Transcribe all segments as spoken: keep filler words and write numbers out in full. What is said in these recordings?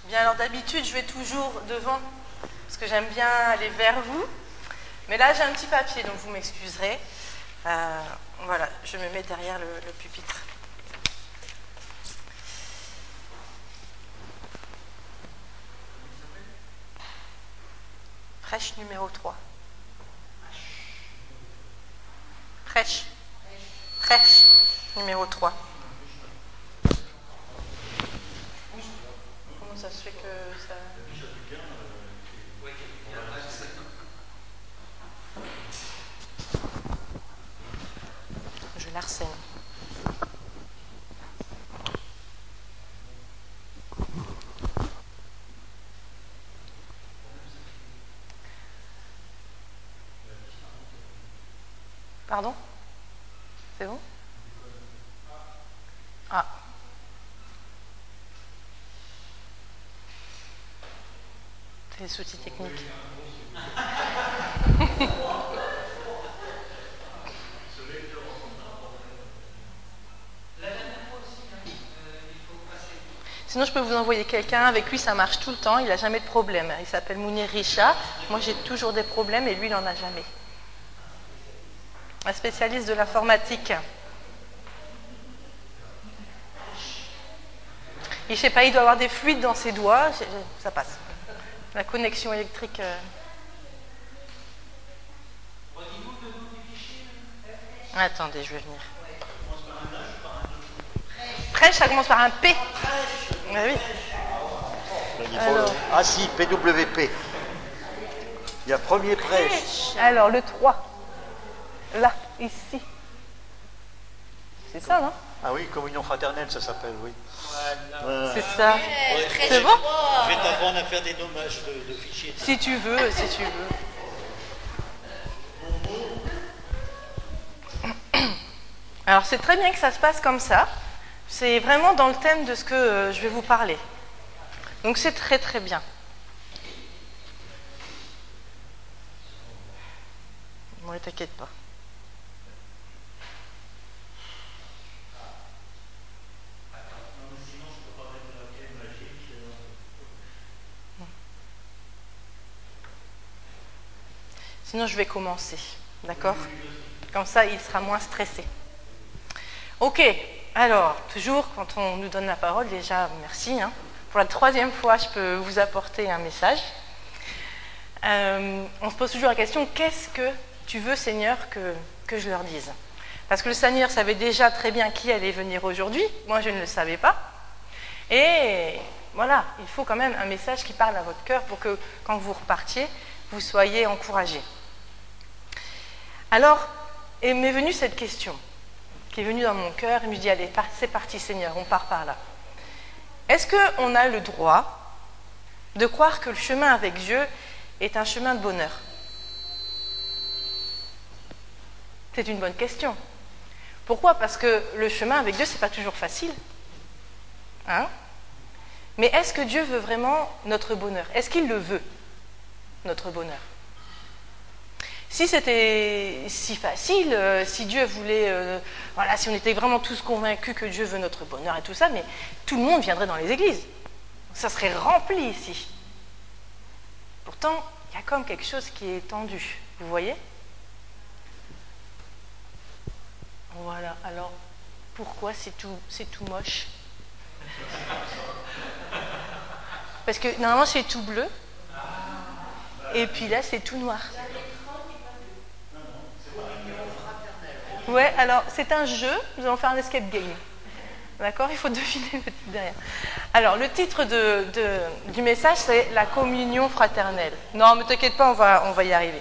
Bien, alors d'habitude, je vais toujours devant, parce que j'aime bien aller vers vous. Mais là, j'ai un petit papier, donc vous m'excuserez. Euh, voilà, je me mets derrière le, le pupitre. Prêche numéro trois. Prêche. Prêche numéro trois. Comment ça se fait que ça... Je l'arsène. Pardon? C'est bon? Ah. C'est les soucis techniques. Sinon, je peux vous envoyer quelqu'un. Avec lui, ça marche tout le temps. Il n'a jamais de problème. Il s'appelle Mounir Richa. Moi, j'ai toujours des problèmes et lui, il n'en a jamais. Un spécialiste de l'informatique. Et je sais pas, il doit avoir des fluides dans ses doigts. Ça passe. La connexion électrique. Euh... Attendez, je vais venir. Prêche, ça commence par un P. Ah oui. Alors... Ah si, P W P. Il y a premier prêche. Alors, le trois. Là, ici. C'est ça, non? Ah oui, communion fraternelle, ça s'appelle, oui. Voilà. C'est ça. Ouais, c'est bon? Je vais t'apprendre à faire des nommages de, de fichiers. Si tu veux, si tu veux. Alors, c'est très bien que ça se passe comme ça. C'est vraiment dans le thème de ce que euh, je vais vous parler. Donc, c'est très, très bien. Bon, ne t'inquiète pas. Sinon, je vais commencer. D'accord? Comme ça, il sera moins stressé. Ok. Alors, toujours, quand on nous donne la parole, déjà, merci. Hein. Pour la troisième fois, je peux vous apporter un message. Euh, on se pose toujours la question, qu'est-ce que tu veux, Seigneur, que, que je leur dise? Parce que le Seigneur savait déjà très bien qui allait venir aujourd'hui. Moi, je ne le savais pas. Et voilà, il faut quand même un message qui parle à votre cœur pour que, quand vous repartiez, vous soyez encouragés. Alors, et m'est venue cette question, qui est venue dans mon cœur, et me dit, allez, c'est parti Seigneur, on part par là. Est-ce qu'on a le droit de croire que le chemin avec Dieu est un chemin de bonheur? C'est une bonne question. Pourquoi? Parce que le chemin avec Dieu, c'est pas toujours facile. Hein? Mais est-ce que Dieu veut vraiment notre bonheur? Est-ce qu'il le veut, notre bonheur? Si c'était si facile, euh, si Dieu voulait, euh, voilà, si on était vraiment tous convaincus que Dieu veut notre bonheur et tout ça, mais tout le monde viendrait dans les églises. Ça serait rempli ici. Pourtant, il y a comme quelque chose qui est tendu. Vous voyez? Voilà. Alors, pourquoi c'est tout, c'est tout moche? Parce que normalement, c'est tout bleu. Et puis là, c'est tout noir. Ouais, alors c'est un jeu, nous allons faire un escape game. D'accord? Il faut deviner le titre derrière. Alors, le titre de, de, du message, c'est la communion fraternelle. Non, mais t'inquiète pas, on va, on va y arriver.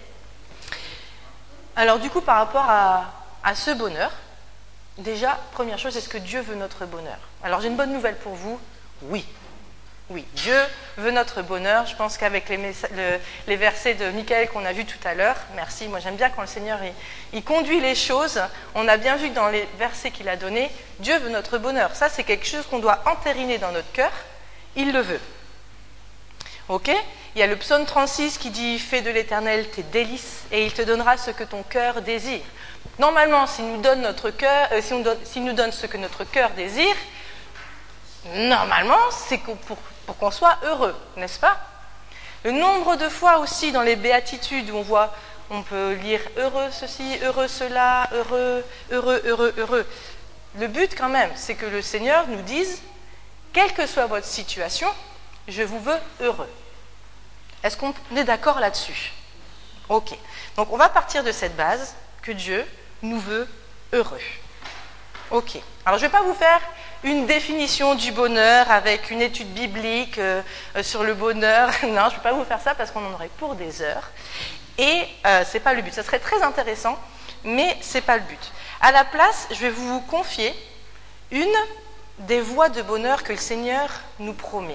Alors, du coup, par rapport à, à ce bonheur, déjà, première chose, est-ce que Dieu veut notre bonheur? Alors, j'ai une bonne nouvelle pour vous. Oui. Oui, Dieu veut notre bonheur. Je pense qu'avec les, le, les versets de Michael qu'on a vus tout à l'heure, merci, moi j'aime bien quand le Seigneur il, il conduit les choses. On a bien vu que dans les versets qu'il a donnés, Dieu veut notre bonheur. Ça, c'est quelque chose qu'on doit entériner dans notre cœur. Il le veut. Ok? Il y a le psaume trente-six qui dit « Fais de l'Éternel tes délices et il te donnera ce que ton cœur désire. » Normalement, s'il nous donne notre cœur, euh, s'il nous donne, s'il nous donne ce que notre cœur désire, Normalement, c'est pour, pour qu'on soit heureux, n'est-ce pas? Le nombre de fois aussi dans les béatitudes où on voit, on peut lire heureux ceci, heureux cela, heureux, heureux, heureux, heureux. Le but quand même, c'est que le Seigneur nous dise, quelle que soit votre situation, je vous veux heureux. Est-ce qu'on est d'accord là-dessus? Ok. Donc on va partir de cette base que Dieu nous veut heureux. Ok. Alors je ne vais pas vous faire une définition du bonheur avec une étude biblique euh, sur le bonheur. Non, je ne vais pas vous faire ça parce qu'on en aurait pour des heures. Et euh, ce n'est pas le but. Ça serait très intéressant, mais ce n'est pas le but. À la place, je vais vous confier une des voies de bonheur que le Seigneur nous promet.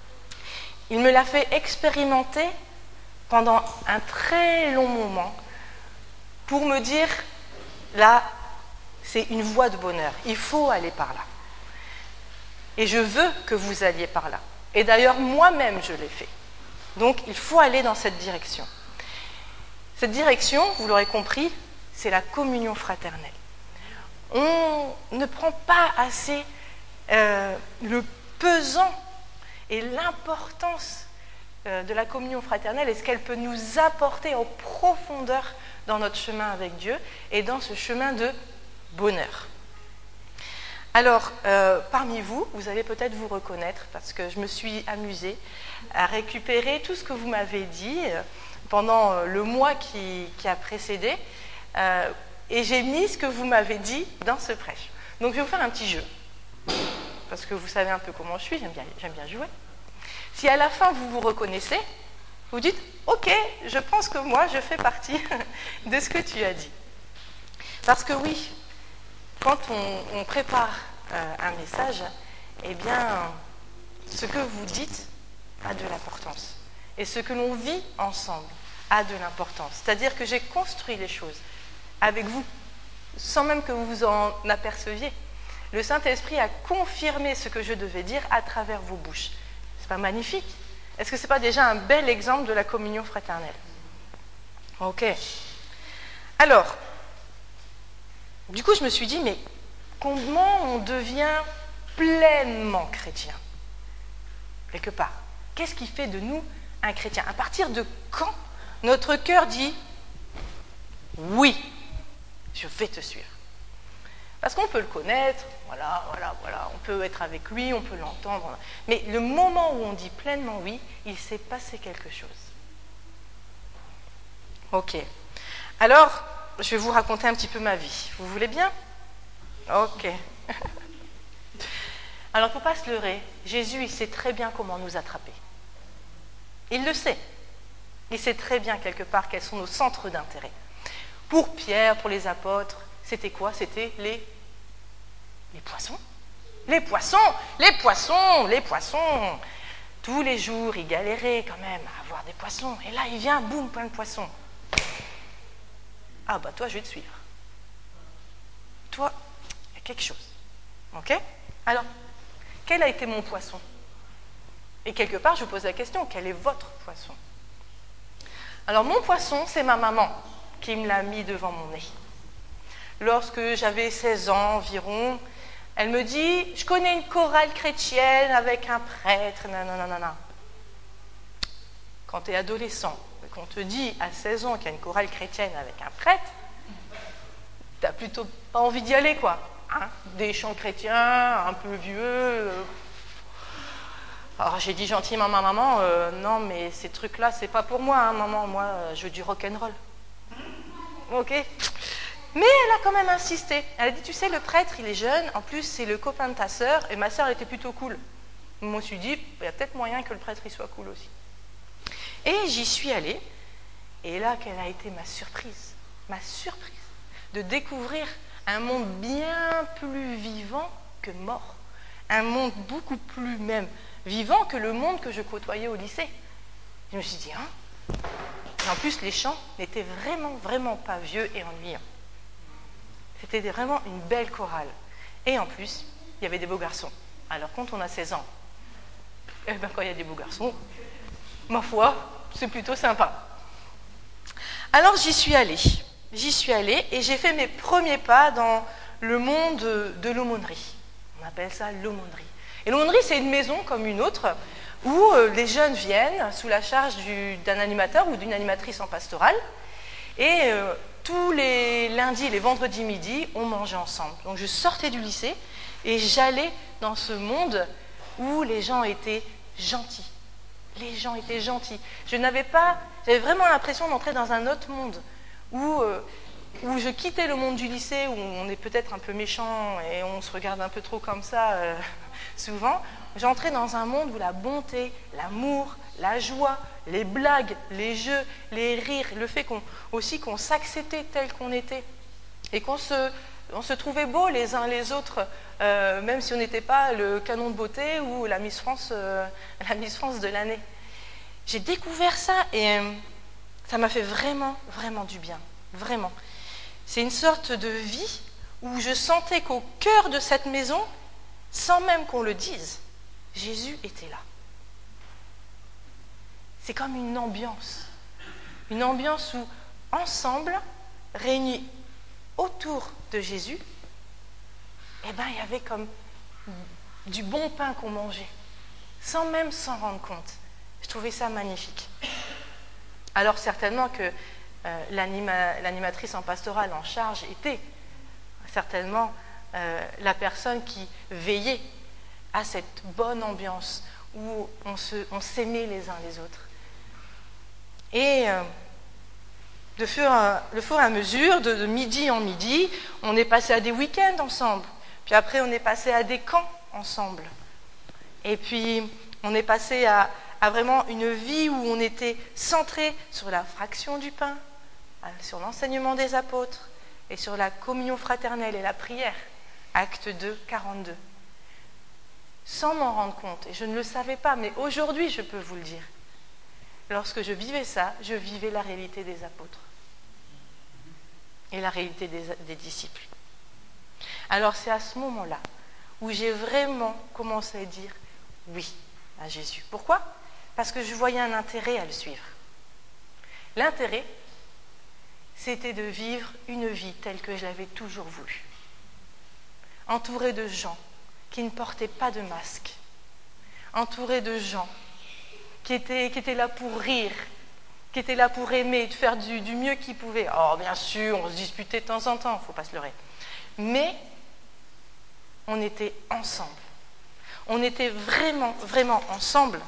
Il me l'a fait expérimenter pendant un très long moment pour me dire, là, c'est une voie de bonheur. Il faut aller par là. Et je veux que vous alliez par là. Et d'ailleurs, moi-même, je l'ai fait. Donc, il faut aller dans cette direction. Cette direction, vous l'aurez compris, c'est la communion fraternelle. On ne prend pas assez euh, le pesant et l'importance euh, de la communion fraternelle et ce qu'elle peut nous apporter en profondeur dans notre chemin avec Dieu et dans ce chemin de bonheur. Alors, euh, parmi vous, vous allez peut-être vous reconnaître parce que je me suis amusée à récupérer tout ce que vous m'avez dit euh, pendant euh, le mois qui, qui a précédé euh, et j'ai mis ce que vous m'avez dit dans ce prêche. Donc, je vais vous faire un petit jeu parce que vous savez un peu comment je suis, j'aime bien, j'aime bien jouer. Si à la fin vous vous reconnaissez, vous dites « Ok, je pense que moi, je fais partie de ce que tu as dit. » Parce que oui, quand on, on prépare euh, un message, eh bien, ce que vous dites a de l'importance. Et ce que l'on vit ensemble a de l'importance. C'est-à-dire que j'ai construit les choses avec vous, sans même que vous vous en aperceviez. Le Saint-Esprit a confirmé ce que je devais dire à travers vos bouches. C'est pas magnifique? Est-ce que ce n'est pas déjà un bel exemple de la communion fraternelle? Ok. Alors, du coup, je me suis dit, mais comment on devient pleinement chrétien? Quelque part. Qu'est-ce qui fait de nous un chrétien? À partir de quand notre cœur dit, oui, je vais te suivre? Parce qu'on peut le connaître, voilà, voilà, voilà, on peut être avec lui, on peut l'entendre. Mais le moment où on dit pleinement oui, il s'est passé quelque chose. Ok. Alors, je vais vous raconter un petit peu ma vie. Vous voulez bien? Ok. Alors, il ne faut pas se leurrer. Jésus, il sait très bien comment nous attraper. Il le sait. Il sait très bien, quelque part, quels sont nos centres d'intérêt. Pour Pierre, pour les apôtres, c'était quoi? C'était les... les poissons. Les poissons, les poissons, les poissons. Tous les jours, il galérait quand même à avoir des poissons. Et là, il vient, boum, plein de poissons. Ah bah toi, je vais te suivre. Toi, il y a quelque chose. Ok? Alors, quel a été mon poisson? Et quelque part, je vous pose la question, quel est votre poisson? Alors, mon poisson, c'est ma maman qui me l'a mis devant mon nez. Lorsque j'avais seize ans environ, elle me dit, je connais une chorale chrétienne avec un prêtre, nanana. Quand tu es adolescent, qu'on te dit à seize ans qu'il y a une chorale chrétienne avec un prêtre, tu n'as plutôt pas envie d'y aller, quoi. Hein? Des chants chrétiens, un peu vieux. Alors j'ai dit gentiment à ma maman, euh, non mais ces trucs-là, c'est pas pour moi, hein, maman, moi je veux du rock'n'roll. Ok. Mais elle a quand même insisté. Elle a dit, tu sais, le prêtre, il est jeune, en plus, c'est le copain de ta sœur, et ma sœur, elle était plutôt cool. Je me suis dit, il y a peut-être moyen que le prêtre, il soit cool aussi. Et j'y suis allée, et là, quelle a été ma surprise, ma surprise, de découvrir un monde bien plus vivant que mort. Un monde beaucoup plus même vivant que le monde que je côtoyais au lycée. Je me suis dit, hein? Et en plus, les chants n'étaient vraiment, vraiment pas vieux et ennuyants. C'était vraiment une belle chorale. Et en plus, il y avait des beaux garçons. Alors, quand on a seize ans, eh ben, quand il y a des beaux garçons, ma foi, c'est plutôt sympa. Alors, j'y suis allée. J'y suis allée et j'ai fait mes premiers pas dans le monde de l'aumônerie. On appelle ça l'aumônerie. Et l'aumônerie, c'est une maison comme une autre, où euh, les jeunes viennent sous la charge du, d'un animateur ou d'une animatrice en pastorale, et euh, tous les lundis, les vendredis midi, on mangeait ensemble. Donc je sortais du lycée, et j'allais dans ce monde où les gens étaient gentils. Les gens étaient gentils. Je n'avais pas, j'avais vraiment l'impression d'entrer dans un autre monde où, euh, où je quittais le monde du lycée, où on est peut-être un peu méchant et on se regarde un peu trop comme ça euh, souvent. J'entrais dans un monde où la bonté, l'amour, la joie, les blagues, les jeux, les rires, le fait qu'on, aussi qu'on s'acceptait tel qu'on était et qu'on se, on se trouvait beaux les uns les autres, euh, même si on n'était pas le canon de beauté ou la Miss France, euh, la Miss France de l'année. J'ai découvert ça et euh, ça m'a fait vraiment, vraiment du bien, vraiment. C'est une sorte de vie où je sentais qu'au cœur de cette maison, sans même qu'on le dise, Jésus était là. C'est comme une ambiance, une ambiance où, ensemble, réunis autour de Jésus, eh ben, il y avait comme du bon pain qu'on mangeait, sans même s'en rendre compte. Je trouvais ça magnifique. Alors certainement que euh, l'anima, l'animatrice en pastorale en charge était certainement euh, la personne qui veillait à cette bonne ambiance où on, se, on s'aimait les uns les autres. Et euh, de, fur, de fur et à mesure, de, de midi en midi, on est passé à des week-ends ensemble. Puis après, on est passé à des camps ensemble. Et puis, on est passé à, à vraiment une vie où on était centré sur la fraction du pain, sur l'enseignement des apôtres et sur la communion fraternelle et la prière. Acte deux, quarante-deux. Sans m'en rendre compte, et je ne le savais pas, mais aujourd'hui, je peux vous le dire. Lorsque je vivais ça, je vivais la réalité des apôtres et la réalité des, des disciples. Alors c'est à ce moment-là où j'ai vraiment commencé à dire oui à Jésus. Pourquoi ? Parce que je voyais un intérêt à le suivre. L'intérêt, c'était de vivre une vie telle que je l'avais toujours voulu. Entourée de gens qui ne portaient pas de masque. Entourée de gens qui étaient, qui étaient là pour rire, qui étaient là pour aimer, de faire du, du mieux qu'ils pouvaient. Oh, bien sûr, on se disputait de temps en temps, il ne faut pas se leurrer. Mais on était ensemble. On était vraiment, vraiment ensemble.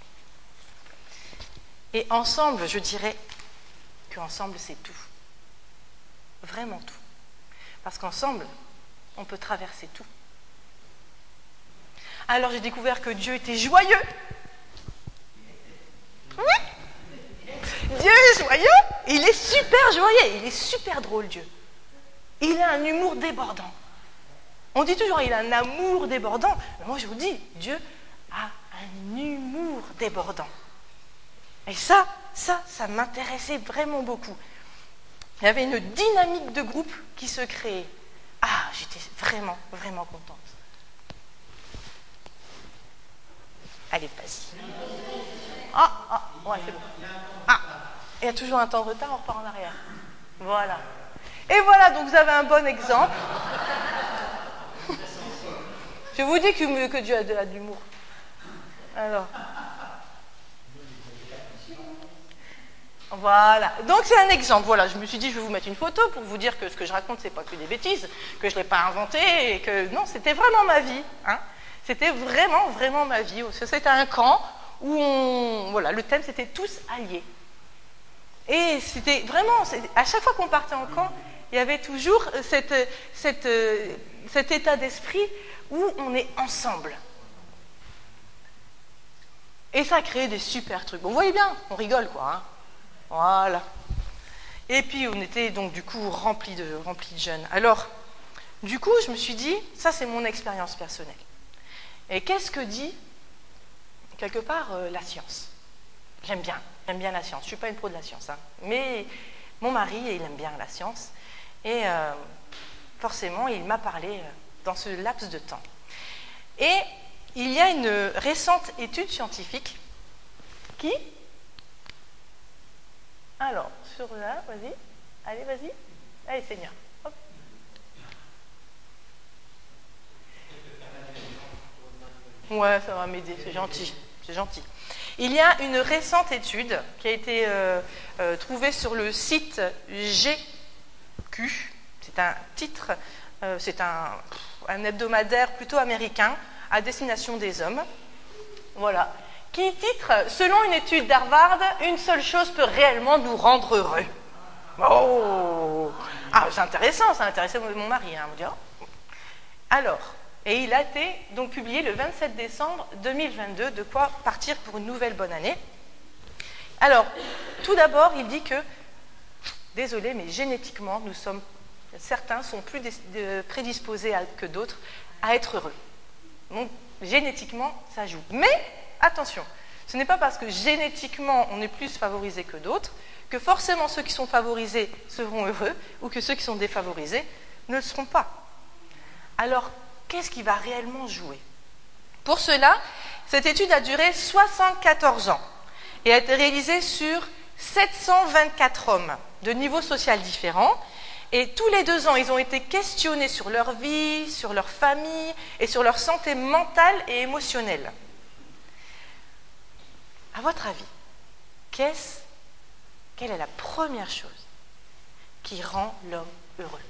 Et ensemble, je dirais qu'ensemble, c'est tout. Vraiment tout. Parce qu'ensemble, on peut traverser tout. Alors j'ai découvert que Dieu était joyeux. Oui. Dieu est joyeux, il est super joyeux, il est super drôle, Dieu. Il a un humour débordant. On dit toujours, il a un amour débordant. Mais moi, je vous dis, Dieu a un humour débordant. Et ça, ça, ça m'intéressait vraiment beaucoup. Il y avait une dynamique de groupe qui se créait. Ah, j'étais vraiment, vraiment contente. Allez, vas-y. Ah, ah, ouais, c'est bon. Ah, il y a toujours un temps de retard, on repart en arrière. Voilà. Et voilà, donc vous avez un bon exemple. Je vous dis que, que Dieu a de, a de l'humour. Alors. Voilà. Donc c'est un exemple. Voilà, je me suis dit, je vais vous mettre une photo pour vous dire que ce que je raconte, c'est pas que des bêtises, que je l'ai pas inventé, et que non, c'était vraiment ma vie. Hein. C'était vraiment, vraiment ma vie. C'était un camp où on, voilà, le thème c'était tous alliés. Et c'était vraiment, à chaque fois qu'on partait en camp, il y avait toujours cette, cette, cet état d'esprit où on est ensemble. Et ça a créé des super trucs. Bon, vous voyez bien, on rigole quoi. Hein. Voilà. Et puis on était donc du coup remplis de, remplis de jeunes. Alors, du coup, je me suis dit, ça c'est mon expérience personnelle. Et qu'est-ce que dit, quelque part, euh, la science ? J'aime bien, j'aime bien la science. Je ne suis pas une pro de la science, hein. Mais mon mari, il aime bien la science. Et euh, forcément, il m'a parlé dans ce laps de temps. Et il y a une récente étude scientifique qui... Alors, sur là, vas-y. Allez, vas-y. Allez, Seigneur. Hop. Ouais, ça va m'aider, c'est gentil, c'est gentil. Il y a une récente étude qui a été euh, euh, trouvée sur le site G Q. C'est un titre, euh, c'est un, un hebdomadaire plutôt américain à destination des hommes. Voilà. Qui titre « Selon une étude d'Harvard, une seule chose peut réellement nous rendre heureux ». Oh, ah, c'est intéressant, ça a intéressé mon mari, hein, vous dire. Alors, et il a été donc publié le vingt-sept décembre deux mille vingt-deux, de quoi partir pour une nouvelle bonne année. Alors, tout d'abord, il dit que, désolé, mais génétiquement, nous sommes, certains sont plus prédisposés à, que d'autres à être heureux. Donc, génétiquement, ça joue. Mais, attention, ce n'est pas parce que génétiquement, on est plus favorisé que d'autres, que forcément ceux qui sont favorisés seront heureux, ou que ceux qui sont défavorisés ne le seront pas. Alors, qu'est-ce qui va réellement jouer? Pour cela, cette étude a duré soixante-quatorze ans et a été réalisée sur sept cent vingt-quatre hommes de niveaux sociaux différents. Et tous les deux ans, ils ont été questionnés sur leur vie, sur leur famille et sur leur santé mentale et émotionnelle. À votre avis, qu'est-ce, quelle est la première chose qui rend l'homme heureux?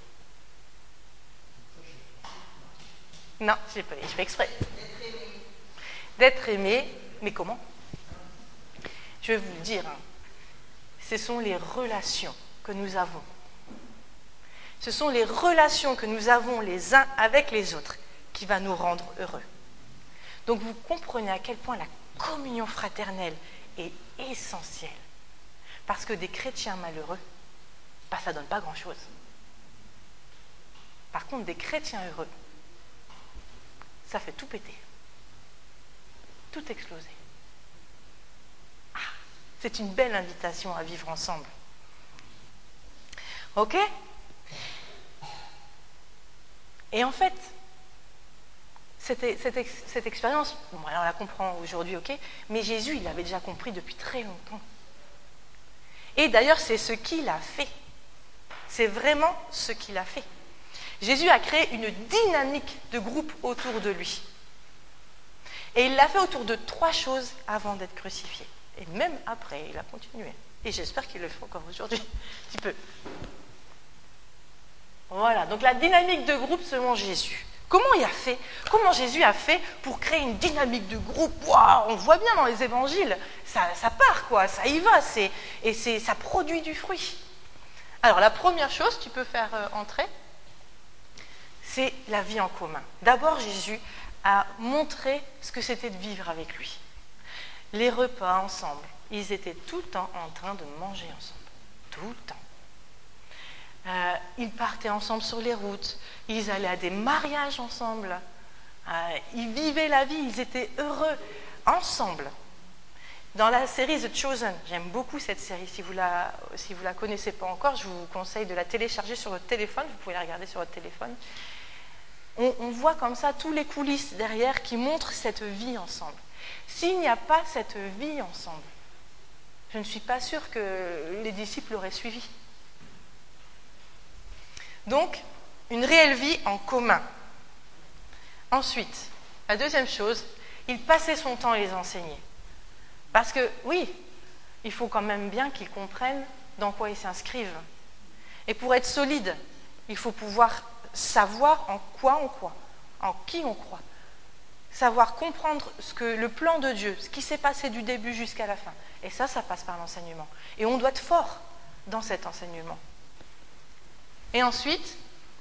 Non, je ne fais exprès. D'être aimé. D'être aimé, mais comment? Je vais vous le dire, hein. Ce sont les relations que nous avons. Ce sont les relations que nous avons les uns avec les autres qui va nous rendre heureux. Donc vous comprenez à quel point la communion fraternelle est essentielle. Parce que des chrétiens malheureux, bah, ça ne donne pas grand-chose. Par contre, des chrétiens heureux, ça fait tout péter. Tout exploser. Ah, c'est une belle invitation à vivre ensemble. Ok? Et en fait, cette, cette, cette expérience, bon, alors on la comprend aujourd'hui, ok? Mais Jésus, il l'avait déjà compris depuis très longtemps. Et d'ailleurs, c'est ce qu'il a fait. C'est vraiment ce qu'il a fait. Jésus a créé une dynamique de groupe autour de lui. Et il l'a fait autour de trois choses avant d'être crucifié. Et même après, il a continué. Et j'espère qu'il le fait encore aujourd'hui, un petit peu. Voilà, donc la dynamique de groupe selon Jésus. Comment il a fait? Comment Jésus a fait pour créer une dynamique de groupe? Waouh, on voit bien dans les évangiles, ça, ça part quoi, ça y va, c'est, et c'est, ça produit du fruit. Alors la première chose qui peut faire euh, entrer, c'est la vie en commun. D'abord, Jésus a montré ce que c'était de vivre avec lui. Les repas ensemble, ils étaient tout le temps en train de manger ensemble. Tout le temps. Euh, ils partaient ensemble sur les routes, ils allaient à des mariages ensemble, euh, ils vivaient la vie, ils étaient heureux ensemble. Dans la série The Chosen, j'aime beaucoup cette série, si vous la, si vous la connaissez pas encore, je vous conseille de la télécharger sur votre téléphone, vous pouvez la regarder sur votre téléphone. On, on voit comme ça tous les coulisses derrière qui montrent cette vie ensemble. S'il n'y a pas cette vie ensemble, je ne suis pas sûre que les disciples l'auraient suivi. Donc, une réelle vie en commun. Ensuite, la deuxième chose, il passait son temps à les enseigner. Parce que, oui, il faut quand même bien qu'ils comprennent dans quoi ils s'inscrivent. Et pour être solide, il faut pouvoir savoir en quoi on croit, en qui on croit. Savoir comprendre ce que, le plan de Dieu, ce qui s'est passé du début jusqu'à la fin. Et ça, ça passe par l'enseignement. Et on doit être fort dans cet enseignement. Et ensuite,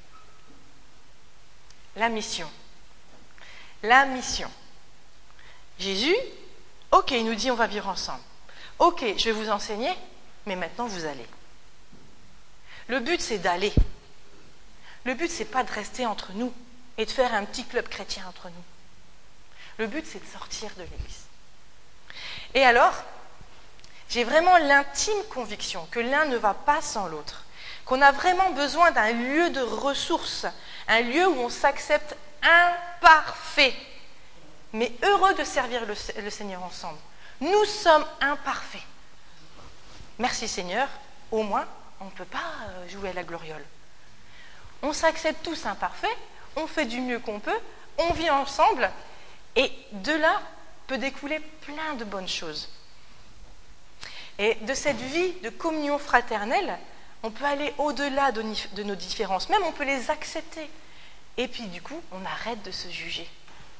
la mission. La mission. Jésus, ok, il nous dit on va vivre ensemble. Ok, je vais vous enseigner, mais maintenant vous allez. Le but, c'est d'aller. Le but, c'est pas de rester entre nous et de faire un petit club chrétien entre nous. Le but, c'est de sortir de l'Église. Et alors, j'ai vraiment l'intime conviction que l'un ne va pas sans l'autre. Qu'on a vraiment besoin d'un lieu de ressources, un lieu où on s'accepte imparfait, mais heureux de servir le, le Seigneur ensemble. Nous sommes imparfaits. Merci Seigneur, au moins, on ne peut pas jouer à la gloriole. On s'accepte tous imparfaits, on fait du mieux qu'on peut, on vit ensemble, Et de là peut découler plein de bonnes choses. Et de cette vie de communion fraternelle, on peut aller au-delà de, de nos différences, même on peut les accepter. Et puis du coup, on arrête de se juger.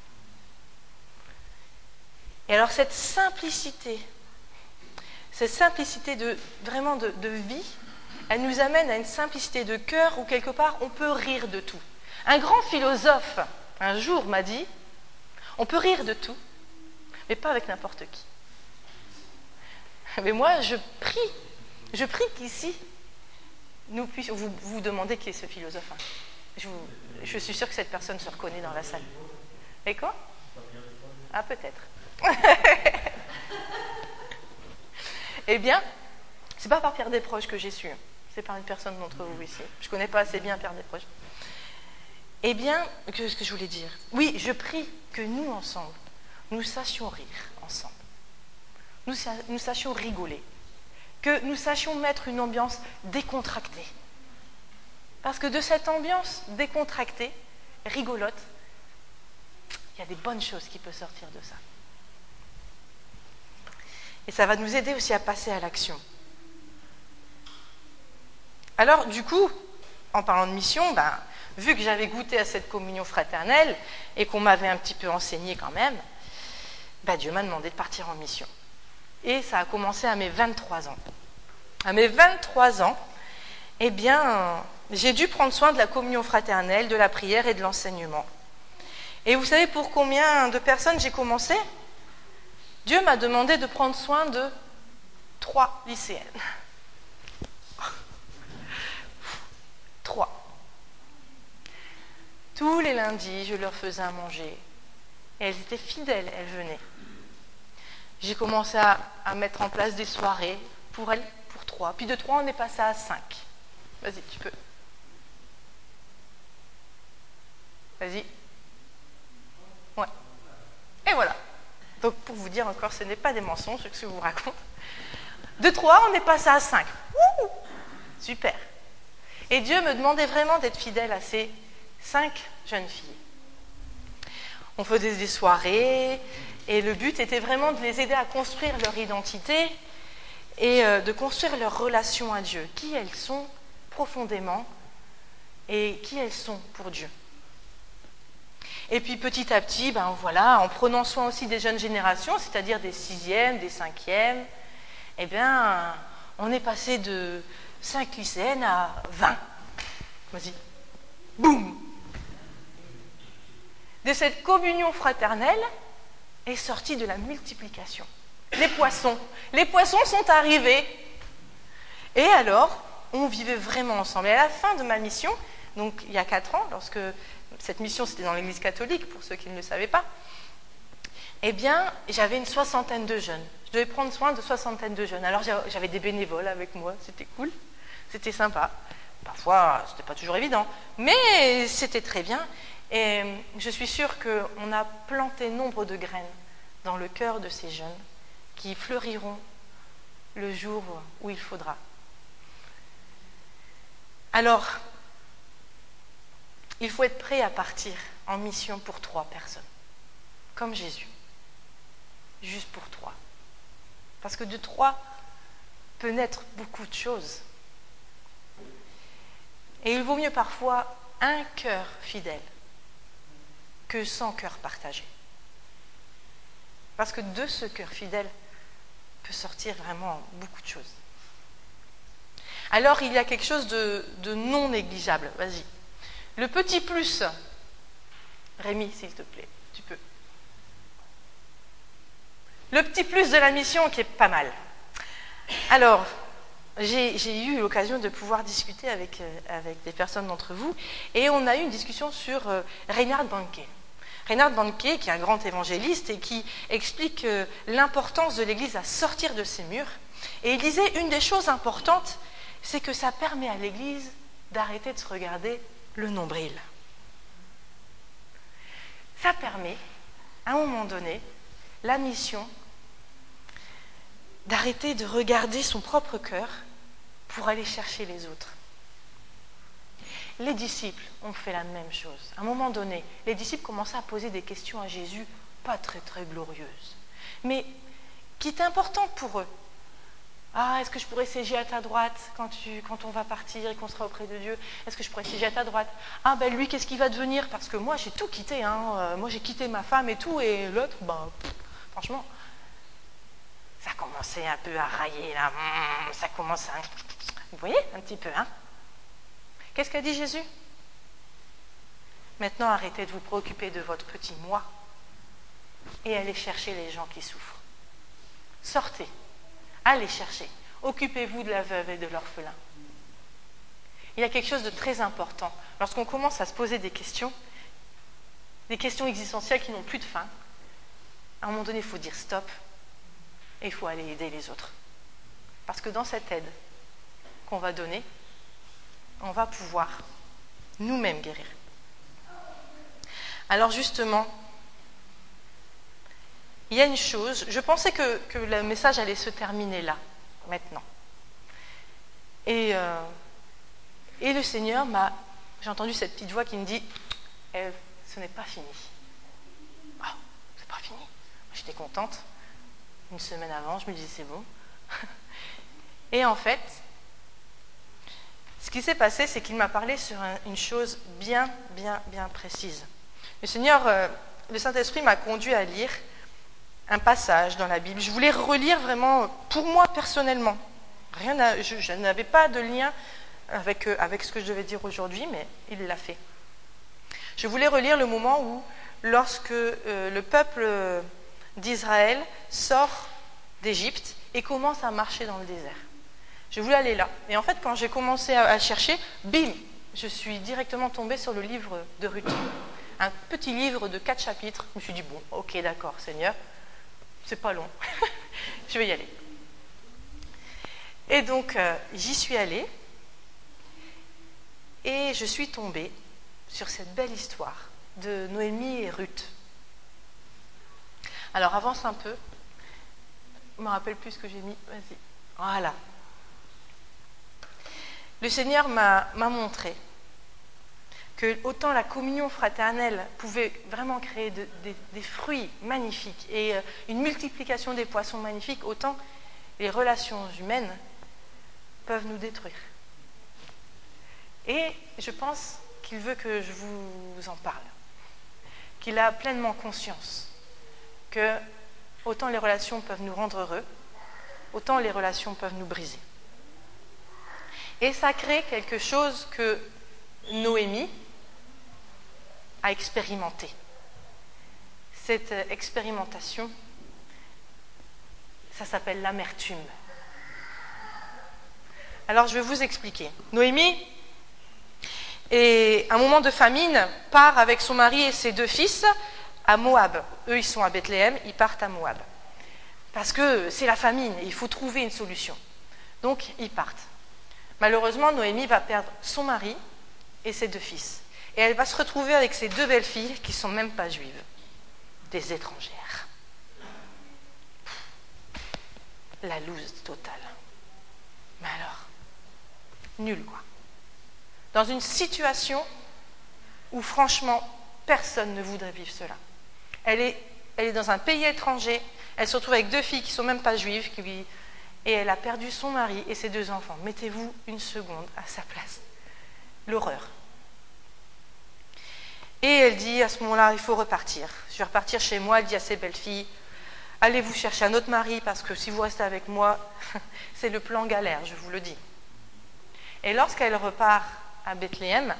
Et alors cette simplicité, cette simplicité de, vraiment de, de vie, elle nous amène à une simplicité de cœur où quelque part on peut rire de tout. Un grand philosophe, un jour, m'a dit, on peut rire de tout, mais pas avec n'importe qui. Mais moi, je prie, je prie qu'ici, nous puissions, vous vous demandez qui est ce philosophe. Hein. Je, vous, je suis sûre que cette personne se reconnaît dans la salle. Et quoi ? Ah, peut-être. Eh bien, c'est pas par Pierre Desproges que j'ai su. C'est par une personne d'entre vous ici. Je connais pas assez bien Pierre Desproges. Eh bien, qu'est-ce que je voulais dire ? Oui, je prie que nous, ensemble, nous sachions rire ensemble. Nous, nous sachions rigoler. Que nous sachions mettre une ambiance décontractée. Parce que de cette ambiance décontractée, rigolote, il y a des bonnes choses qui peuvent sortir de ça. Et ça va nous aider aussi à passer à l'action. Alors, du coup, en parlant de mission, ben, vu que j'avais goûté à cette communion fraternelle et qu'on m'avait un petit peu enseigné quand même, ben, Dieu m'a demandé de partir en mission. Et ça a commencé à mes vingt-trois ans. À mes vingt-trois ans, eh bien, j'ai dû prendre soin de la communion fraternelle, de la prière et de l'enseignement. Et vous savez pour combien de personnes j'ai commencé ? Dieu m'a demandé de prendre soin de trois lycéennes. Trois. Tous les lundis, je leur faisais à manger. Et elles étaient fidèles, elles venaient. J'ai commencé à, à mettre en place des soirées pour elles, pour trois. Puis de trois, on est passé à cinq. Vas-y, tu peux. Vas-y. Ouais. Et voilà. Donc, pour vous dire encore, ce n'est pas des mensonges, ce que je vous raconte. De trois, on est passé à cinq. Ouh, super. Et Dieu me demandait vraiment d'être fidèle à ces cinq jeunes filles. On faisait des soirées, et le but était vraiment de les aider à construire leur identité et de construire leur relation à Dieu, qui elles sont profondément et qui elles sont pour Dieu. Et puis petit à petit, ben voilà, en prenant soin aussi des jeunes générations, c'est-à-dire des sixièmes, des cinquièmes, eh bien, on est passé de cinq lycéennes à vingt. Vas-y. Boum. De cette communion fraternelle est sortie de la multiplication. Les poissons. Les poissons sont arrivés. Et alors, on vivait vraiment ensemble. Et à la fin de ma mission, donc il y a quatre ans, lorsque cette mission c'était dans l'église catholique, pour ceux qui ne le savaient pas, eh bien, j'avais une soixantaine de jeunes. Je devais prendre soin de soixantaine de jeunes. Alors j'avais des bénévoles avec moi, c'était cool, c'était sympa. Parfois, c'était pas toujours évident, mais c'était très bien. Et je suis sûre qu'on a planté nombre de graines dans le cœur de ces jeunes qui fleuriront le jour où il faudra. Alors, il faut être prêt à partir en mission pour trois personnes, comme Jésus, juste pour trois. Parce que de trois peut naître beaucoup de choses. Et il vaut mieux parfois un cœur fidèle que cent cœurs partagés. Parce que de ce cœur fidèle peut sortir vraiment beaucoup de choses. Alors il y a quelque chose de, de non négligeable. Vas-y. Le petit plus. Rémi, s'il te plaît, tu peux. Le petit plus de la mission qui est pas mal. Alors, j'ai, j'ai eu l'occasion de pouvoir discuter avec, euh, avec des personnes d'entre vous et on a eu une discussion sur euh, Reinhard Bonnke. Reinhard Bonnke, qui est un grand évangéliste et qui explique euh, l'importance de l'Église à sortir de ses murs. Et il disait, une des choses importantes, c'est que ça permet à l'Église d'arrêter de se regarder le nombril. Ça permet, à un moment donné, la mission d'arrêter de regarder son propre cœur pour aller chercher les autres. Les disciples ont fait la même chose. À un moment donné, les disciples commençaient à poser des questions à Jésus pas très très glorieuse, mais qui est importante pour eux. Ah, est-ce que je pourrais siéger à ta droite quand, tu, quand on va partir et qu'on sera auprès de Dieu? Est-ce que je pourrais siéger à ta droite? Ah, ben lui, qu'est-ce qu'il va devenir? Parce que moi, j'ai tout quitté. Hein. Euh, moi, j'ai quitté ma femme et tout, et l'autre, ben, pff, franchement, ça commençait un peu à railler, là. Mmh, ça commence à... Vous voyez, un petit peu, hein? Qu'est-ce qu'a dit Jésus? Maintenant, arrêtez de vous préoccuper de votre petit moi et allez chercher les gens qui souffrent. Sortez. Allez chercher. Occupez-vous de la veuve et de l'orphelin. Il y a quelque chose de très important. Lorsqu'on commence à se poser des questions, des questions existentielles qui n'ont plus de fin, à un moment donné, il faut dire stop et il faut aller aider les autres. Parce que dans cette aide qu'on va donner, on va pouvoir nous-mêmes guérir. Alors justement, il y a une chose, je pensais que, que le message allait se terminer là, maintenant. Et, euh, et le Seigneur m'a... J'ai entendu cette petite voix qui me dit « Ève, ce n'est pas fini. » Ah, c'est pas fini. J'étais contente. Une semaine avant, je me disais « c'est bon. » Et en fait, ce qui s'est passé, c'est qu'il m'a parlé sur un, une chose bien, bien, bien précise. Le Seigneur, euh, le Saint-Esprit m'a conduit à lire un passage dans la Bible. Je voulais relire vraiment pour moi personnellement. Rien à, je, je n'avais pas de lien avec, euh, avec ce que je devais dire aujourd'hui, mais il l'a fait. Je voulais relire le moment où, lorsque euh, le peuple d'Israël sort d'Égypte et commence à marcher dans le désert. Je voulais aller là. Et en fait, quand j'ai commencé à, à chercher, bim, je suis directement tombée sur le livre de Ruth. Un petit livre de quatre chapitres. Je me suis dit, bon, ok, d'accord, Seigneur, c'est pas long. Je vais y aller. Et donc, euh, j'y suis allée et je suis tombée sur cette belle histoire de Noémie et Ruth. Alors, avance un peu. Je ne me rappelle plus ce que j'ai mis. Vas-y. Voilà. Le Seigneur m'a, m'a montré que autant la communion fraternelle pouvait vraiment créer de, de, des fruits magnifiques et euh, une multiplication des poissons magnifiques, autant les relations humaines peuvent nous détruire. Et je pense qu'il veut que je vous en parle, qu'il a pleinement conscience que autant les relations peuvent nous rendre heureux, autant les relations peuvent nous briser. Et ça crée quelque chose que Noémie a expérimenté. Cette expérimentation, ça s'appelle l'amertume. Alors je vais vous expliquer. Noémie, et un moment de famine, part avec son mari et ses deux fils à Moab. Eux, ils sont à Bethléem, ils partent à Moab. Parce que c'est la famine, il faut trouver une solution. Donc, ils partent. Malheureusement, Noémie va perdre son mari et ses deux fils. Et elle va se retrouver avec ses deux belles-filles qui ne sont même pas juives, des étrangères. La loose totale. Mais alors, nul quoi. Dans une situation où franchement, personne ne voudrait vivre cela. Elle est, elle est dans un pays étranger, elle se retrouve avec deux filles qui ne sont même pas juives, qui, et elle a perdu son mari et ses deux enfants. Mettez-vous une seconde à sa place. L'horreur. Et elle dit, à ce moment-là, il faut repartir. Je vais repartir chez moi, elle dit à ses belles-filles, allez vous chercher un autre mari, parce que si vous restez avec moi, c'est le plan galère, je vous le dis. Et lorsqu'elle repart à Bethléem,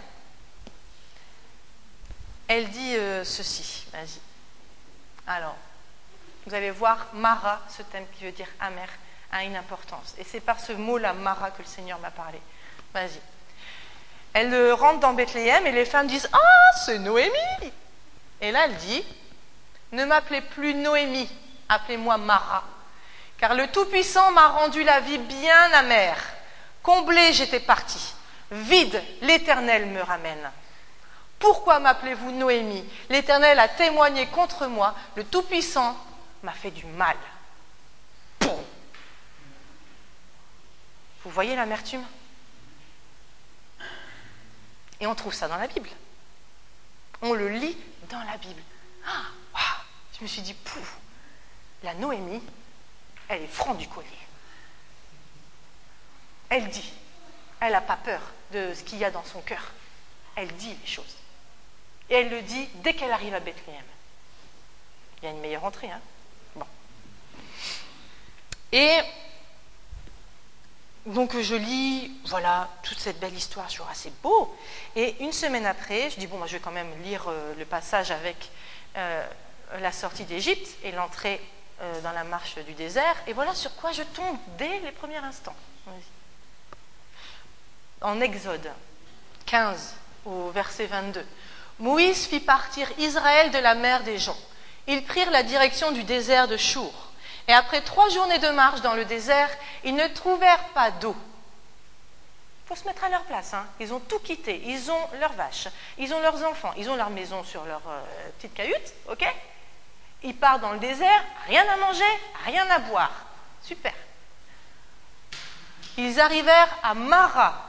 elle dit euh, ceci, vas-y. Alors, vous allez voir, Mara, ce thème qui veut dire amer, a une importance. Et c'est par ce mot-là, Mara, que le Seigneur m'a parlé. Vas-y. Elle rentre dans Bethléem et les femmes disent « Ah, c'est Noémie !» Et là, elle dit « Ne m'appelez plus Noémie, appelez-moi Mara, car le Tout-Puissant m'a rendu la vie bien amère. Comblée, j'étais partie. Vide, l'Éternel me ramène. Pourquoi m'appelez-vous Noémie? L'Éternel a témoigné contre moi, le Tout-Puissant m'a fait du mal. » Vous voyez l'amertume? Et on trouve ça dans la Bible. On le lit dans la Bible. Ah, wow, Je me suis dit, pouf, la Noémie, elle est franc du collier. Elle dit, elle n'a pas peur de ce qu'il y a dans son cœur. Elle dit les choses. Et elle le dit dès qu'elle arrive à Bethléem. Il y a une meilleure entrée, hein? Bon. Et donc je lis, voilà, toute cette belle histoire, je vois, c'est beau. Et une semaine après, je dis, bon, moi, je vais quand même lire euh, le passage avec euh, la sortie d'Égypte et l'entrée euh, dans la marche du désert. Et voilà sur quoi je tombe dès les premiers instants. En Exode quinze, au verset vingt-deux. Moïse fit partir Israël de la mer des joncs. Ils prirent la direction du désert de Chour. Et après trois journées de marche dans le désert, ils ne trouvèrent pas d'eau. Il faut se mettre à leur place. Hein. Ils ont tout quitté. Ils ont leurs vaches, ils ont leurs enfants, ils ont leur maison sur leur euh, petite cahute. Ok ? Ils partent dans le désert, rien à manger, rien à boire. Super. Ils arrivèrent à Mara.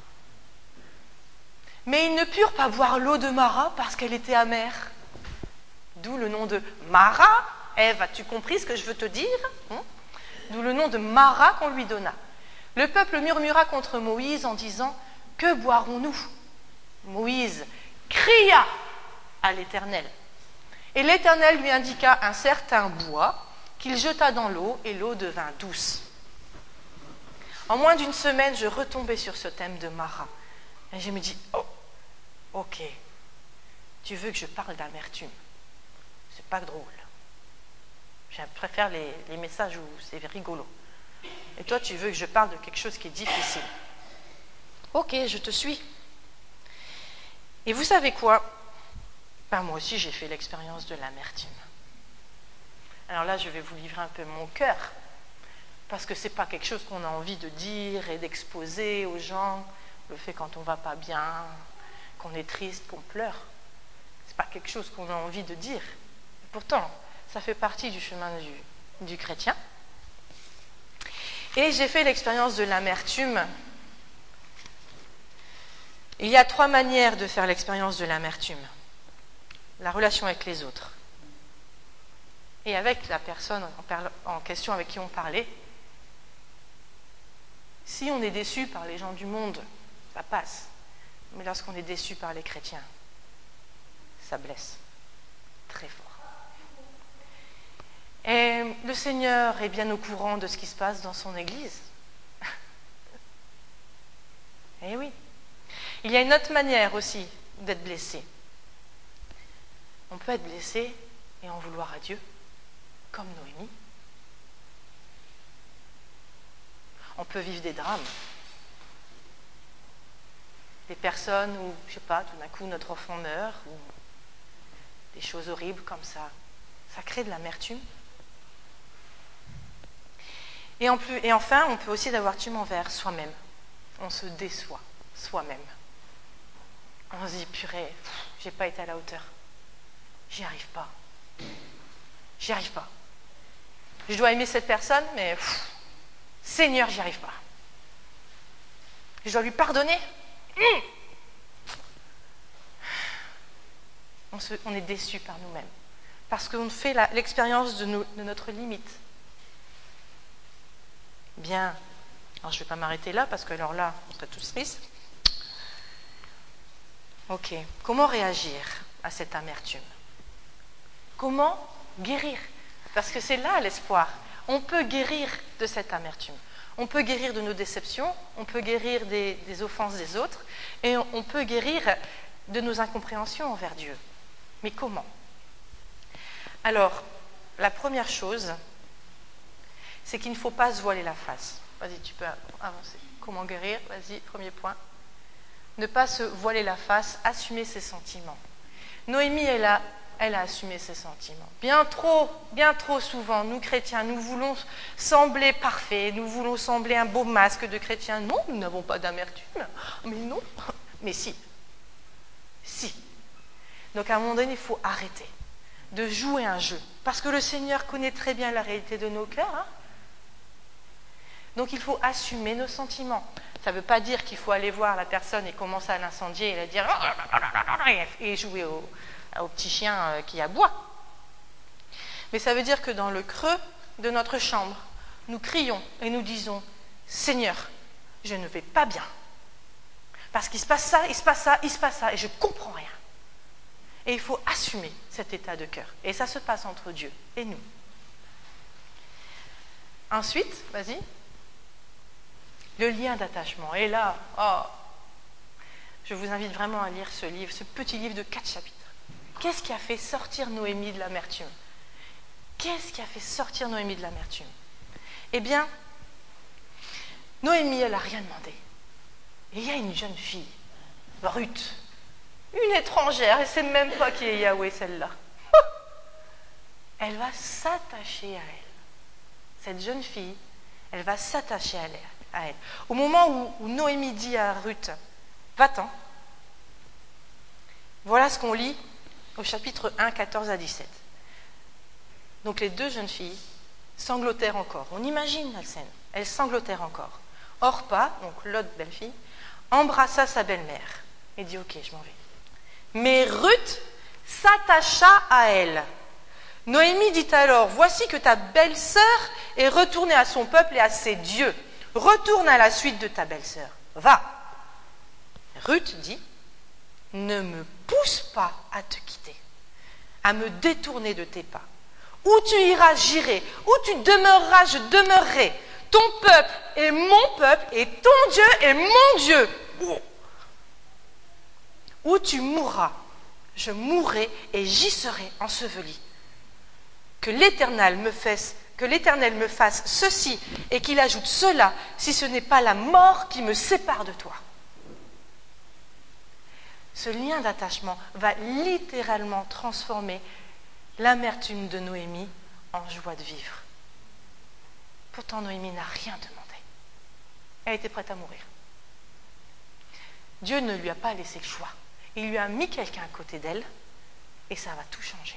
Mais ils ne purent pas boire l'eau de Mara parce qu'elle était amère. D'où le nom de Mara. Ève, as-tu compris ce que je veux te dire? D'où le nom de Mara qu'on lui donna. Le peuple murmura contre Moïse en disant, « Que boirons-nous » Moïse cria à l'Éternel. Et l'Éternel lui indiqua un certain bois qu'il jeta dans l'eau et l'eau devint douce. En moins d'une semaine, je retombais sur ce thème de Mara. Et je me dis, oh, ok, tu veux que je parle d'amertume. C'est pas drôle. Je préfère les, les messages où c'est rigolo. Et toi, tu veux que je parle de quelque chose qui est difficile. Ok, je te suis. Et vous savez quoi? Ben, moi aussi, j'ai fait l'expérience de l'amertume. Alors là, je vais vous livrer un peu mon cœur, parce que ce n'est pas quelque chose qu'on a envie de dire et d'exposer aux gens. Le fait quand on ne va pas bien, qu'on est triste, qu'on pleure. Ce n'est pas quelque chose qu'on a envie de dire. Et pourtant, ça fait partie du chemin du, du chrétien. Et j'ai fait l'expérience de l'amertume. Il y a trois manières de faire l'expérience de l'amertume. La relation avec les autres. Et avec la personne en question avec qui on parlait. Si on est déçu par les gens du monde, ça passe. Mais lorsqu'on est déçu par les chrétiens, ça blesse très fort. Et le Seigneur est bien au courant de ce qui se passe dans son Église. Eh oui. Il y a une autre manière aussi d'être blessé. On peut être blessé et en vouloir à Dieu, comme Noémie. On peut vivre des drames. Des personnes où, je ne sais pas, tout d'un coup notre enfant meurt, ou des choses horribles comme ça. Ça crée de l'amertume. Et, en plus, et enfin, on peut aussi avoir l'amertume envers soi-même. On se déçoit soi-même. On se dit, purée, j'ai pas été à la hauteur. J'y arrive pas. J'y arrive pas. Je dois aimer cette personne, mais pff, Seigneur, j'y arrive pas. Je dois lui pardonner. Mmh. On, se, on est déçu par nous-mêmes. Parce qu'on fait la, l'expérience de, nos, de notre limite. Bien. Alors, je ne vais pas m'arrêter là, parce que alors là, on serait tous tristes. Ok. Comment réagir à cette amertume? Comment guérir? Parce que c'est là l'espoir. On peut guérir de cette amertume. On peut guérir de nos déceptions, on peut guérir des, des offenses des autres, et on, on peut guérir de nos incompréhensions envers Dieu. Mais comment? Alors, la première chose, c'est qu'il ne faut pas se voiler la face. Vas-y, tu peux avancer. Comment guérir? Vas-y, premier point. Ne pas se voiler la face, assumer ses sentiments. Noémie, elle a, elle a assumé ses sentiments. Bien trop, bien trop souvent, nous chrétiens, nous voulons sembler parfaits, nous voulons sembler un beau masque de chrétien. Non, nous n'avons pas d'amertume. Mais non, mais si. Si. Donc à un moment donné, il faut arrêter de jouer un jeu. Parce que le Seigneur connaît très bien la réalité de nos cœurs. Hein. Donc il faut assumer nos sentiments. Ça ne veut pas dire qu'il faut aller voir la personne et commencer à l'incendier et la dire et jouer au, au petit chien qui aboie. Mais ça veut dire que dans le creux de notre chambre, nous crions et nous disons « Seigneur, je ne vais pas bien. Parce qu'il se passe ça, il se passe ça, il se passe ça, et je ne comprends rien. » Et il faut assumer cet état de cœur. Et ça se passe entre Dieu et nous. Ensuite, vas-y, le lien d'attachement. Et là, oh, je vous invite vraiment à lire ce livre, ce petit livre de quatre chapitres. Qu'est-ce qui a fait sortir Noémie de l'amertume ? Qu'est-ce qui a fait sortir Noémie de l'amertume ? Eh bien, Noémie, elle n'a rien demandé. Et il y a une jeune fille, Ruth, une étrangère, elle ne sait même pas qui est Yahweh, celle-là. Elle va s'attacher à elle. Cette jeune fille, elle va s'attacher à elle. À elle. Au moment où, où Noémie dit à Ruth, va-t'en, voilà ce qu'on lit au chapitre un, quatorze à dix-sept. Donc les deux jeunes filles sanglotèrent encore. On imagine la scène. Elles sanglotèrent encore. Orpa, donc l'autre belle-fille, embrassa sa belle-mère et dit « Ok, je m'en vais ». Mais Ruth s'attacha à elle. Noémie dit alors « Voici que ta belle-sœur est retournée à son peuple et à ses dieux. Retourne à la suite de ta belle-sœur. Va ». Ruth dit « Ne me pousse pas à te quitter, à me détourner de tes pas. Où tu iras, j'irai. Où tu demeureras, je demeurerai. Ton peuple est mon peuple et ton Dieu est mon Dieu. Où tu mourras, je mourrai et j'y serai enseveli. Que l'Éternel me fasse, que l'Éternel me fasse ceci et qu'il ajoute cela, si ce n'est pas la mort qui me sépare de toi. » Ce lien d'attachement va littéralement transformer l'amertume de Noémie en joie de vivre. Pourtant, Noémie n'a rien demandé. Elle était prête à mourir. Dieu ne lui a pas laissé le choix. Il lui a mis quelqu'un à côté d'elle et ça va tout changer.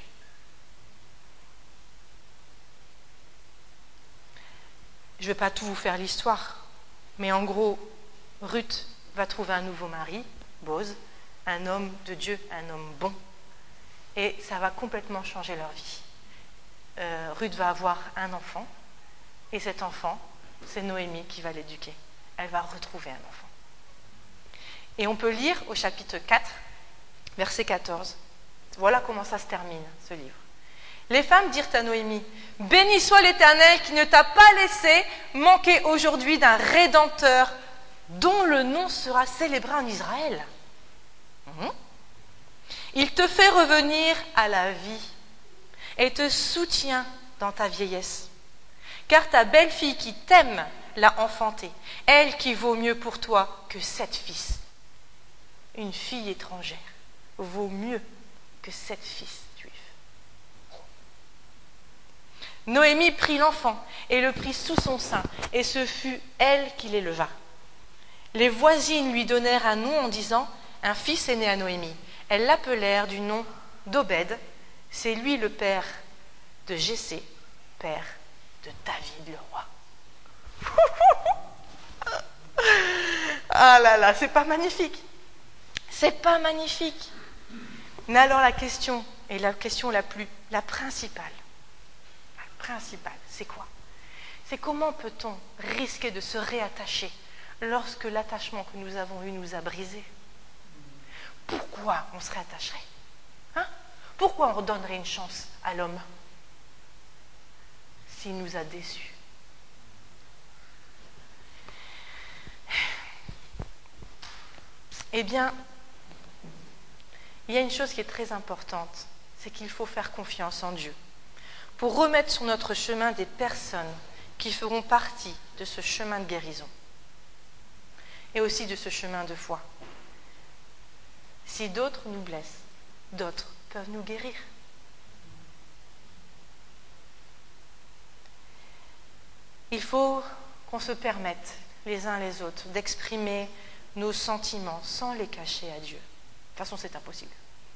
Je ne vais pas tout vous faire l'histoire, mais en gros, Ruth va trouver un nouveau mari, Boz, un homme de Dieu, un homme bon, et ça va complètement changer leur vie. Euh, Ruth va avoir un enfant, et cet enfant, c'est Noémie qui va l'éduquer. Elle va retrouver un enfant. Et on peut lire au chapitre quatre, verset quatorze. Voilà comment ça se termine, ce livre. Les femmes dirent à Noémie, « Béni soit l'Éternel qui ne t'a pas laissé manquer aujourd'hui d'un Rédempteur dont le nom sera célébré en Israël. Mmh. Il te fait revenir à la vie et te soutient dans ta vieillesse. Car ta belle-fille qui t'aime l'a enfantée, elle qui vaut mieux pour toi que sept fils. Une fille étrangère vaut mieux que sept fils juifs. » Noémie prit l'enfant et le prit sous son sein, et ce fut elle qui l'éleva. Les voisines lui donnèrent un nom en disant « Un fils est né à Noémie ». Elles l'appelèrent du nom d'Obed, c'est lui le père de Jessé, père de David le roi. Ah là là, c'est pas magnifique. C'est pas magnifique. Mais alors la question, et la question la plus, la principale, la principale, c'est quoi ? C'est comment peut-on risquer de se réattacher lorsque l'attachement que nous avons eu nous a brisés ? Pourquoi on se réattacherait ? Hein ? Pourquoi on redonnerait une chance à l'homme s'il nous a déçus ? Eh bien, il y a une chose qui est très importante, c'est qu'il faut faire confiance en Dieu pour remettre sur notre chemin des personnes qui feront partie de ce chemin de guérison et aussi de ce chemin de foi. Si d'autres nous blessent, d'autres peuvent nous guérir. Il faut qu'on se permette, les uns les autres, d'exprimer nos sentiments sans les cacher à Dieu. De toute façon, c'est impossible.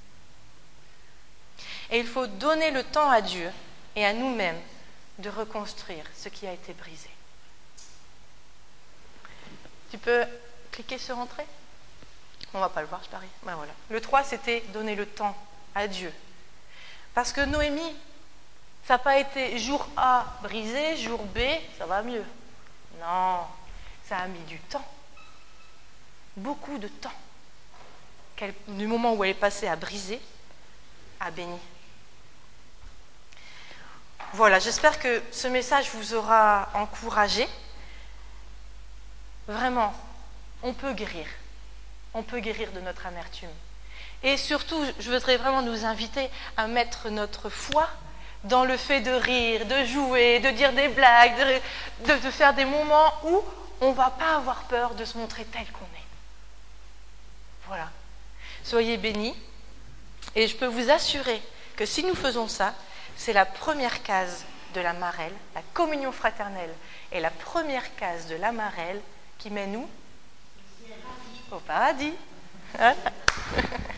Et il faut donner le temps à Dieu et à nous-mêmes de reconstruire ce qui a été brisé. Tu peux cliquer sur Entrée ? On ne va pas le voir, je parie. Ben voilà. Le trois, c'était donner le temps à Dieu. Parce que Noémie, Ça n'a pas été jour A brisé, jour B, ça va mieux. Non, ça a mis du temps. Beaucoup de temps. Quel, du moment où elle est passée à briser, à bénir. Voilà, j'espère que ce message vous aura encouragé. Vraiment, on peut guérir. On peut guérir de notre amertume. Et surtout, je voudrais vraiment nous inviter à mettre notre foi dans le fait de rire, de jouer, de dire des blagues, de, de, de faire des moments où on ne va pas avoir peur de se montrer tel qu'on est. Voilà. Soyez bénis. Et je peux vous assurer que si nous faisons ça, c'est la première case de la Marelle, la communion fraternelle est la première case de la Marelle qui mène nous au paradis. Hein?